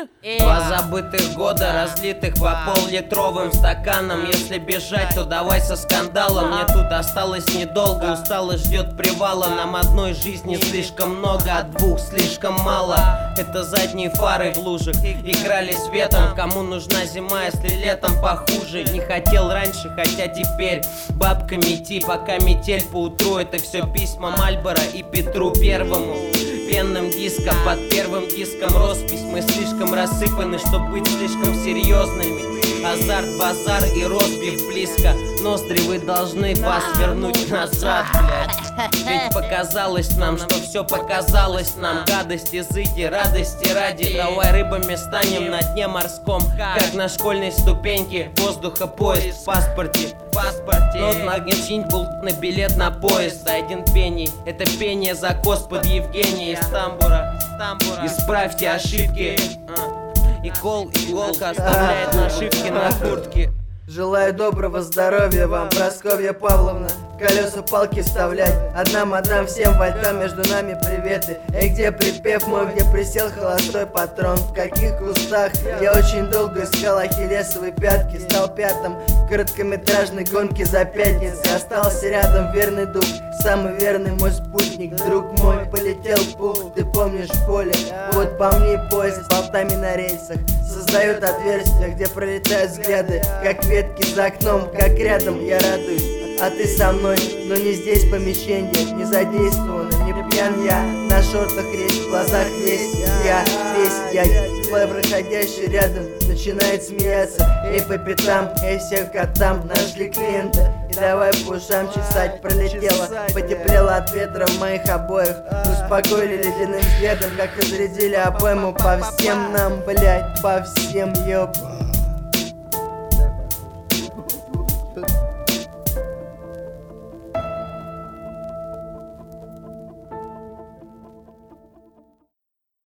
Два забытых года, разлитых по пол-литровым стаканам. Если бежать, то давай со скандалом. Мне тут осталось недолго, усталость ждет привала. Нам одной жизни слишком много, а двух слишком мало. Это задние фары в лужах играли светом. Кому нужна зима, если летом похуже? Не хотел раньше, хотя теперь бабками идти, пока метель поутру. Это все письма Мальборо и Петру Первому. Пенным диском, под первым диском роспись. Мы слишком рассыпаны, чтобы быть слишком серьезными. Азарт, базар и розбив близко. Ноздри вы должны вас вернуть назад, блядь. Ведь показалось нам, что все показалось нам. Гадость, языки, радости ради. Давай рыбами станем на дне морском, как на школьной ступеньке. Воздуха поезд в паспорте. Нот нагнет чинь был на билет на поезд. Один пений, это пение за кос под Евгения из тамбура. Исправьте ошибки. Иголка оставляет нашивки на куртке. Желаю доброго здоровья вам, Прасковья Павловна. Колеса палки вставлять. Одна мадам, всем вальтам, между нами приветы. Эй, где припев мой, где присел холостой патрон? В каких кустах? Я очень долго искал ахиллесовые пятки. Стал пятым в короткометражной гонке за пятницей. Остался рядом верный дух, самый верный мой спутник. Друг мой, полетел пух, ты помнишь в поле? Вот по мне поезд с болтами на рельсах создает отверстия, где пролетают взгляды, как ветки за окном, как рядом. Я радуюсь, а ты со мной, но не здесь помещение, не задействовано, не пьян я. На шортах резь, в глазах весь я, проходящий рядом начинает смеяться. Эй, по пятам, эй, всем котам, нашли клиента. И давай по ушам чесать, пролетело, потеплело от ветра в моих обоях. Успокоили ледяным взглядом, как разрядили обойму по всем нам, блять, по всем, ёп.